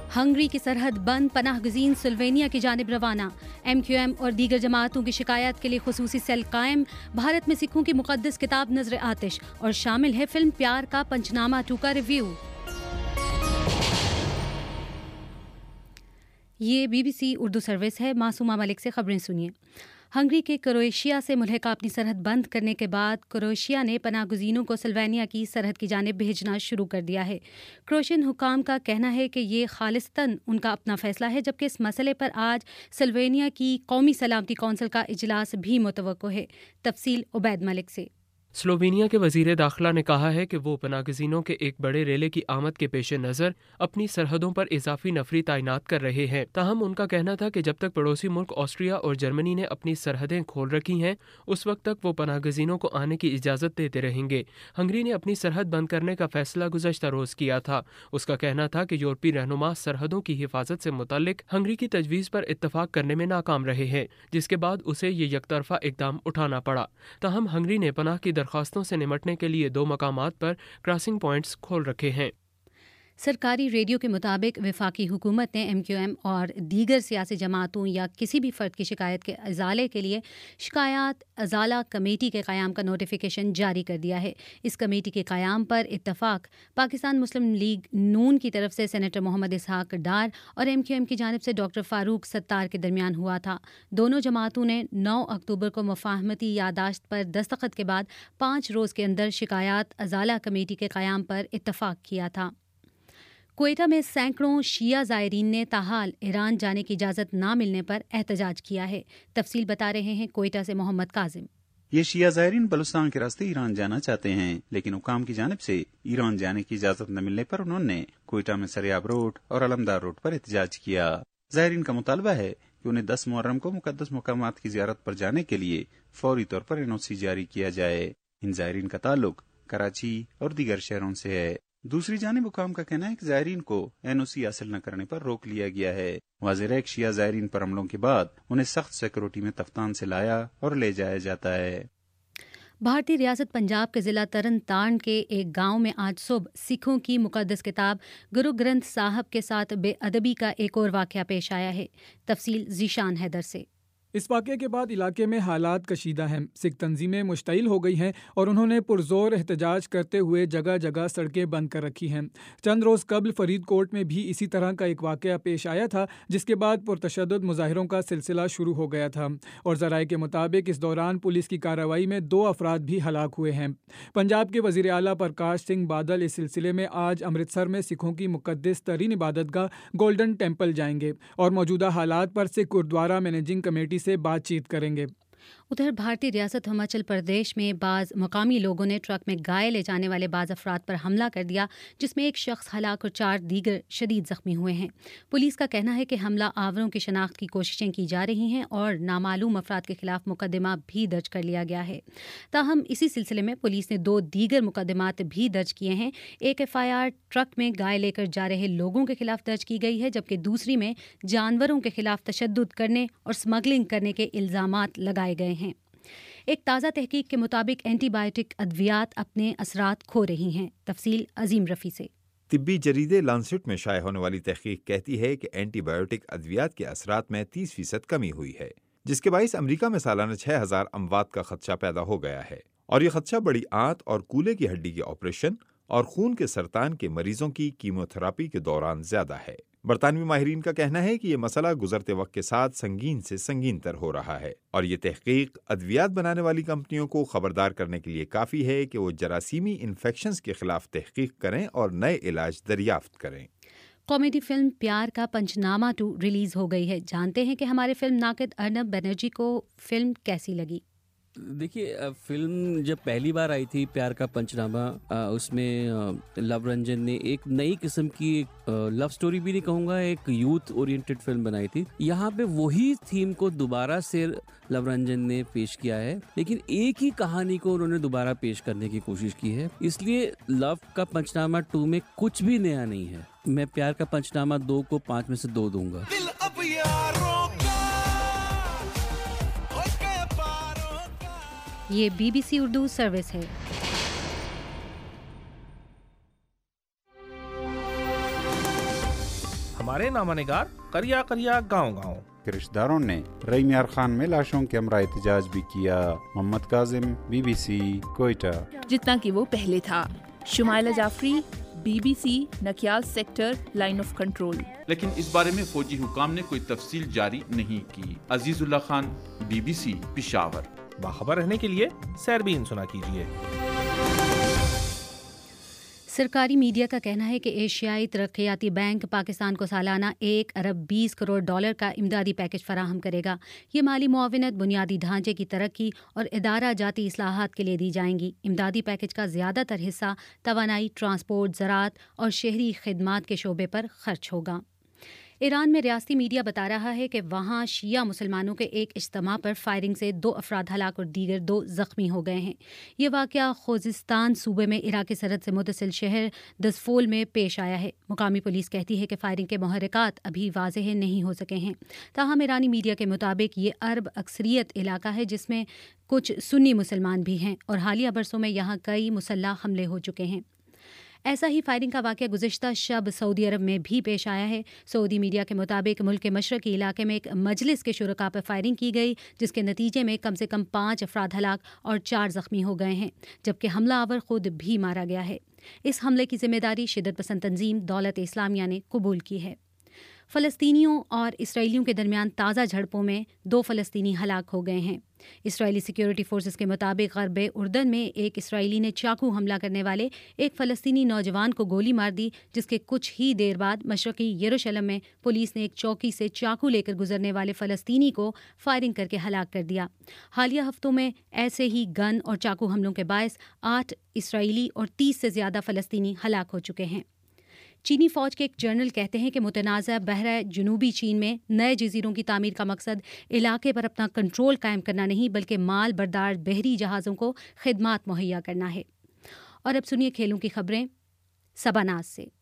Hungary کی سرحد بند، پناہ گزین سلوینیا کی جانب روانہ۔ MQM اور دیگر جماعتوں کی شکایات کے لیے خصوصی سیل قائم۔ بھارت میں سکھوں کی مقدس کتاب نظر آتش، اور شامل ہے فلم پیار کا پنچنامہ 2 کا ریویو۔ یہ BBC اردو سروس ہے۔ معصومہ ملک سے خبریں سنیے۔ ہنگری کے کروشیا سے ملحقہ اپنی سرحد بند کرنے کے بعد کروشیا نے پناہ گزینوں کو سلوینیا کی سرحد کی جانب بھیجنا شروع کر دیا ہے۔ کروشین حکام کا کہنا ہے کہ یہ خالصتاً ان کا اپنا فیصلہ ہے، جبکہ اس مسئلے پر آج سلوینیا کی قومی سلامتی کونسل کا اجلاس بھی متوقع ہے۔ تفصیل عبید ملک سے۔ سلووینیا کے وزیر داخلہ نے کہا ہے کہ وہ پناہ گزینوں کے ایک بڑے ریلے کی آمد کے پیش نظر اپنی سرحدوں پر اضافی نفری تعینات کر رہے ہیں۔ تاہم ان کا کہنا تھا کہ جب تک پڑوسی ملک آسٹریا اور جرمنی نے اپنی سرحدیں کھول رکھی ہیں، اس وقت تک وہ پناہ گزینوں کو آنے کی اجازت دیتے رہیں گے۔ ہنگری نے اپنی سرحد بند کرنے کا فیصلہ گزشتہ روز کیا تھا۔ اس کا کہنا تھا کہ یورپی رہنما سرحدوں کی حفاظت سے متعلق ہنگری کی تجویز پر اتفاق کرنے میں ناکام رہے ہیں، جس کے بعد اسے یہ یک طرفہ اقدام اٹھانا پڑا۔ تاہم ہنگری نے پناہ کی درخواستوں سے نمٹنے کے لیے 2 مقامات پر کراسنگ پوائنٹس کھول رکھے ہیں۔ سرکاری ریڈیو کے مطابق وفاقی حکومت نے MQM اور دیگر سیاسی جماعتوں یا کسی بھی فرد کی شکایت کے ازالے کے لیے شکایات ازالہ کمیٹی کے قیام کا نوٹیفیکیشن جاری کر دیا ہے۔ اس کمیٹی کے قیام پر اتفاق پاکستان مسلم لیگ نون کی طرف سے سینیٹر محمد اسحاق ڈار اور MQM کی جانب سے ڈاکٹر فاروق ستار کے درمیان ہوا تھا۔ دونوں جماعتوں نے 9 اکتوبر کو مفاہمتی یادداشت پر دستخط کے بعد 5 روز کے اندر شکایات ازالہ کمیٹی کے قیام پر اتفاق کیا تھا۔ کوئٹہ میں سینکڑوں شیعہ زائرین نے تاحال ایران جانے کی اجازت نہ ملنے پر احتجاج کیا ہے۔ تفصیل بتا رہے ہیں کوئٹہ سے محمد کاظم۔ یہ شیعہ زائرین بلوچستان کے راستے ایران جانا چاہتے ہیں، لیکن حکام کی جانب سے ایران جانے کی اجازت نہ ملنے پر انہوں نے کوئٹہ میں سریاب روڈ اور علمدار روڈ پر احتجاج کیا۔ زائرین کا مطالبہ ہے کہ انہیں 10 محرم کو مقدس مقامات کی زیارت پر جانے کے لیے فوری طور پر NOC جاری کیا جائے۔ ان زائرین کا تعلق کراچی اور دیگر شہروں سے ہے۔ دوسری جانب حکام کا کہنا ہے کہ زائرین کو NOC حاصل نہ کرنے پر روک لیا گیا ہے۔ واضح ہے کہ شیعہ زائرین پر حملوں کے بعد انہیں سخت سیکورٹی میں تفتان سے لایا اور لے جایا جاتا ہے۔ بھارتی ریاست پنجاب کے ضلع ترن تارن کے ایک گاؤں میں آج صبح سکھوں کی مقدس کتاب گرو گرنتھ صاحب کے ساتھ بے ادبی کا ایک اور واقعہ پیش آیا ہے۔ تفصیل ذیشان حیدر سے۔ اس واقعے کے بعد علاقے میں حالات کشیدہ ہیں۔ سکھ تنظیمیں مشتعل ہو گئی ہیں اور انہوں نے پرزور احتجاج کرتے ہوئے جگہ جگہ سڑکیں بند کر رکھی ہیں۔ چند روز قبل فرید کوٹ میں بھی اسی طرح کا ایک واقعہ پیش آیا تھا، جس کے بعد پرتشدد مظاہروں کا سلسلہ شروع ہو گیا تھا، اور ذرائع کے مطابق اس دوران پولیس کی کارروائی میں 2 افراد بھی ہلاک ہوئے ہیں۔ پنجاب کے وزیر اعلیٰ پرکاش سنگھ بادل اس سلسلے میں آج امرتسر میں سکھوں کی مقدس ترین عبادت گاہ گولڈن ٹیمپل جائیں گے اور موجودہ حالات پر سکھ گردوارہ مینیجنگ کمیٹی سے بات چیت کریں گے۔ ادھر بھارتی ریاست ہماچل پردیش میں بعض مقامی لوگوں نے ٹرک میں گائے لے جانے والے بعض افراد پر حملہ کر دیا، جس میں ایک شخص ہلاک اور 4 دیگر شدید زخمی ہوئے ہیں۔ پولیس کا کہنا ہے کہ حملہ آوروں کی شناخت کی کوششیں کی جا رہی ہیں اور نامعلوم افراد کے خلاف مقدمہ بھی درج کر لیا گیا ہے۔ تاہم اسی سلسلے میں پولیس نے 2 دیگر مقدمات بھی درج کیے ہیں۔ ایک FIR ٹرک میں گائے لے کر جا رہے لوگوں کے خلاف درج کی گئی ہے، جبکہ دوسری میں جانوروں کے خلاف تشدد کرنے اور اسمگلنگ کرنے کے الزامات لگائے گئے ہیں۔ ایک تازہ تحقیق کے مطابق اینٹی بائیوٹک ادویات اپنے اثرات کھو رہی ہیں۔ تفصیل عظیم رفیع سے۔ طبی جریدے لانسٹ میں شائع ہونے والی تحقیق کہتی ہے کہ اینٹی بائیوٹک ادویات کے اثرات میں 30% کمی ہوئی ہے، جس کے باعث امریکہ میں سالانہ 6000 اموات کا خدشہ پیدا ہو گیا ہے، اور یہ خدشہ بڑی آنت اور کولے کی ہڈی کے آپریشن اور خون کے سرطان کے مریضوں کی کیموتھراپی کے دوران زیادہ ہے۔ برطانوی ماہرین کا کہنا ہے کہ یہ مسئلہ گزرتے وقت کے ساتھ سنگین سے سنگین تر ہو رہا ہے، اور یہ تحقیق ادویات بنانے والی کمپنیوں کو خبردار کرنے کے لیے کافی ہے کہ وہ جراثیمی انفیکشنز کے خلاف تحقیق کریں اور نئے علاج دریافت کریں۔ کامیڈی فلم پیار کا پنچنامہ 2 ریلیز ہو گئی ہے۔ جانتے ہیں کہ ہمارے فلم ناقد ارنب بنرجی کو فلم کیسی لگی۔ دیکھیے، فلم جب پہلی بار آئی تھی پیار کا پنچنامہ، اس میں لو رنجن نے ایک نئی قسم کی لو سٹوری بھی نہیں کہوں گا، ایک یوتھ اورینٹڈ فلم بنائی تھی۔ یہاں پہ وہی تھیم کو دوبارہ سے لو رنجن نے پیش کیا ہے، لیکن ایک ہی کہانی کو انہوں نے دوبارہ پیش کرنے کی کوشش کی ہے، اس لیے لو کا پنچنامہ 2 میں کچھ بھی نیا نہیں ہے۔ میں پیار کا پنچنامہ 2 کو 5 میں سے 2 دوں گا۔ یہ BBC اردو سروس ہے۔ हमारे नामानिगार करिया करिया गांव-गांव के रिश्तेदारों ने रहीम यार खान में लाशों के हमरा एहतजाज भी किया। मोहम्मद काजिम, BBC, कोयटा। जितना कि वो पहले था। Shumaila Jafri, BBC, Nakyal sector, line of control. लेकिन इस बारे में फौजी हुकाम ने कोई तफसील जारी नहीं की। अजीजुल्लाह खान, BBC, पेशावर। बाखबर रहने के लिए सैरबीन सुना कीजिए। सरकारी मीडिया का कहना है कि एशियाई तरक्याती बैंक पाकिस्तान को सालाना $1 अरब 20 करोड़ का इमदादी पैकेज फराहम करेगा। ये माली मुआवनत बुनियादी ढांचे की तरक्की और इदारा जाती इस्लाहात के लिए दी जाएंगी। इमदादी पैकेज का ज़्यादातर हिस्सा तवानाई, ट्रांसपोर्ट, ज़राअत और शहरी खिदमात के शोबे पर खर्च होगा। ईरान में रियासती मीडिया बता रहा है कि वहाँ शिया मुसलमानों के एक इज्तिमा पर फायरिंग से 2 अफराद हलाक और दीगर 2 ज़ख्मी हो गए हैं। ये वाक़या खोजिस्तान सूबे में इराक़ी सरहद से मुतसिल शहर दसफोल में पेश आया है। मुकामी पुलिस कहती है कि फायरिंग के मुहर्रिकात अभी वाज़ेह नहीं हो सके हैं। ताहम ईरानी मीडिया के मुताबिक ये अरब अक्सरियत इलाका है जिसमें कुछ सुन्नी मुसलमान भी हैं और हालिया बरसों में यहाँ कई मुसल्लह हमले हो चुके हैं। ऐसा ही फायरिंग का वाक़या गुज़िश्ता शब सऊदी अरब में भी पेश आया है। सऊदी मीडिया के मुताबिक मुल्क के मशरक़ी इलाके में एक मजलिस के शुरका पर फायरिंग की गई, जिसके नतीजे में कम से कम 5 अफराद हलाक और 4 ज़ख्मी हो गए हैं, जबकि हमलावर खुद भी मारा गया है। इस हमले की जिम्मेदारी शिद्दत पसंद तंजीम दौलत इस्लामिया ने कबूल की है। फ़लस्तीनियों और इसराइलियों के दरमियान ताज़ा झड़पों में 2 फ़लस्तीनी हलाक हो गए हैं। इसराइली सिक्योरिटी फोर्सेस के मुताबिक ग़र्ब उर्दन में एक इसराइली ने चाकू हमला करने वाले एक फ़लस्तीनी नौजवान को गोली मार दी, जिसके कुछ ही देर बाद मशरक़ी यरूशलेम में पुलिस ने एक चौकी से चाकू लेकर गुजरने वाले फ़लस्तीनी को फायरिंग करके हलाक कर दिया। हालिया हफ्तों में ऐसे ही गन और चाकू हमलों के बायस 8 इसराइली और 30 से ज़्यादा फ़लस्तीनी हलाक हो चुके हैं। चीनी फ़ौज के एक जनरल कहते हैं कि मुतनाज़ा बहरा जनूबी चीन में नए जज़ीरों की तामीर का मकसद इलाके पर अपना कंट्रोल कायम करना नहीं, बल्कि माल बरदार बहरी जहाज़ों को खिदमात मुहैया करना है। और अब सुनिए खेलों की खबरें सबा-नाज़ से।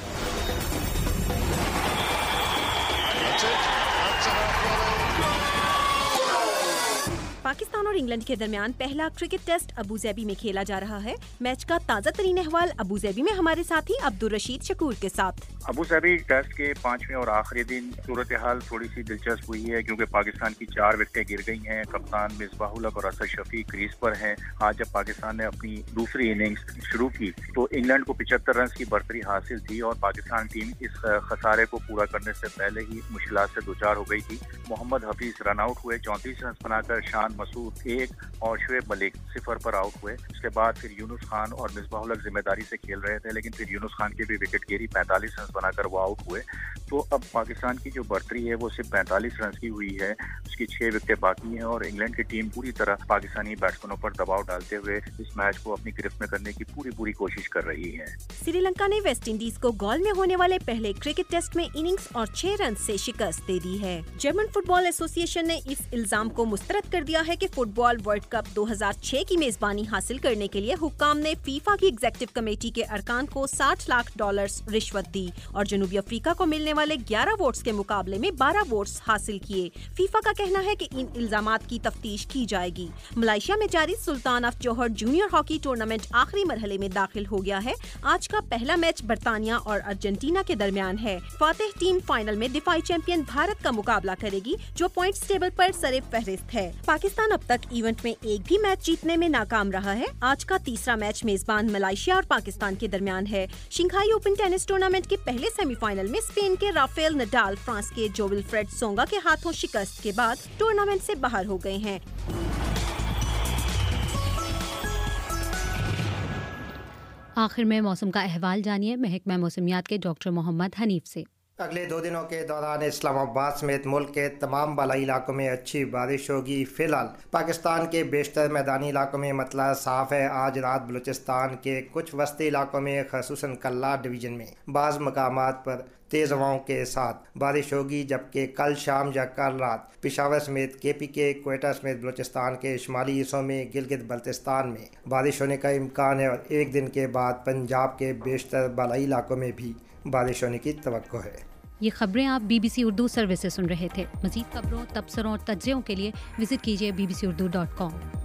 पाकिस्तान और इंग्लैंड के दरमियान पहला क्रिकेट टेस्ट अबू ज़ैबी में खेला जा रहा है। मैच का ताज़ा तरीन अहवाल अबू ज़ैबी में हमारे साथी अब्दुल रशीद शकूर के साथ। अबू ज़ैबी टेस्ट के 5वें और आखिरी दिन सूरत हाल थोड़ी सी दिलचस्प हुई है, क्योंकि पाकिस्तान की 4 विकेटें गिर गई हैं। कप्तान मिसबाहुल हक और असद शफी क्रीज पर हैं। आज जब पाकिस्तान ने अपनी दूसरी इनिंग्स शुरू की तो इंग्लैंड को 75 रन की बढ़तरी हासिल थी और पाकिस्तान टीम इस खसारे को पूरा करने से पहले ही मुश्किलात से दो चार हो गई थी। मोहम्मद हफीज रन आउट हुए 34 रन बनाकर, शान मसूद 1 और शुएब मलिक 0 पर आउट हुए। उसके बाद फिर यूनुस खान और मिसबाहुल हक जिम्मेदारी से खेल रहे थे, लेकिन फिर यूनुस खान की भी विकेट गिरी, 45 रन बनाकर वो आउट हुए। तो अब पाकिस्तान की जो बढ़तरी है वो सिर्फ 45 रन की हुई है, उसकी 6 विकेटें बाकी हैं और इंग्लैंड की टीम पूरी तरह पाकिस्तानी बैट्समैनों पर दबाव डालते हुए इस मैच को अपनी गिरफ्त में करने की पूरी कोशिश कर रही है। श्रीलंका ने वेस्ट इंडीज को गॉल में होने वाले पहले क्रिकेट टेस्ट में इनिंग्स और 6 रन से शिकस्त दे दी है। जर्मन फुटबॉल एसोसिएशन ने इस इल्जाम को मुस्तरद कर दिया है कि फुटबॉल वर्ल्ड कप 2006 की मेजबानी हासिल करने के लिए हुक्काम ने फीफा की एग्जीक्यूटिव कमेटी के अरकान को $60 लाख रिश्वत दी और जनूबी अफ्रीका को मिलने वाले 11 वोट्स के मुकाबले में 12 वोट्स हासिल किए। फीफा का कहना है कि इन इल्जामात की तफ्तीश की जाएगी। मलेशिया में जारी Sultan of Johor junior hockey tournament आखिरी मरहले में दाखिल हो गया है। आज का पहला मैच बर्तानिया और अर्जेंटीना के दरमियान है। फातेह टीम फाइनल में दिफाई चैंपियन भारत का मुकाबला करेगी, जो पॉइंट्स टेबल पर सरे फहरिस्त है। पाकिस्तान अब तक इवेंट में एक भी मैच जीतने में नाकाम रहा है। आज का तीसरा मैच मेजबान मलेशिया और पाकिस्तान के दरमियान है। शंघाई ओपन टेनिस टूर्नामेंट के पहले सेमीफाइनल में स्पेन के राफेल नडाल फ्रांस के जो विल्फ्रेड सोंगा के हाथों शिकस्त के बाद टूर्नामेंट से बाहर हो गए हैं। आखिर में मौसम का अहवाल जानिए महकमा मौसमियात के डॉक्टर मोहम्मद हनीफ से। अगले 2 दिनों के दौरान इस्लामाबाद समेत मुल्क के तमाम बालाई इलाकों में अच्छी बारिश होगी। फिलहाल पाकिस्तान के बेशतर मैदानी इलाकों में मतला साफ है। आज रात बलूचिस्तान के कुछ वस्ती इलाकों में खसूसन कल्ला डिवीज़न में बाज़ मकामात पर तेज़ हवाओं के साथ बारिश होगी, जबकि कल शाम या कल रात पेशावर समेत KPK, क्वेटा समेत बलूचिस्तान के शुमाली हिस्सों में गिलगित बल्तिस्तान में बारिश होने का इम्कान है और एक दिन के बाद पंजाब के बेशतर बालाई इलाकों में भी बारिश होने की तवक्को है। ये खबरें आप BBC उर्दू सर्विस से सुन रहे थे। मज़ीद खबरों, तबसरों और तज्ज़ियों के लिए विजिट कीजिए bbcurdu.com।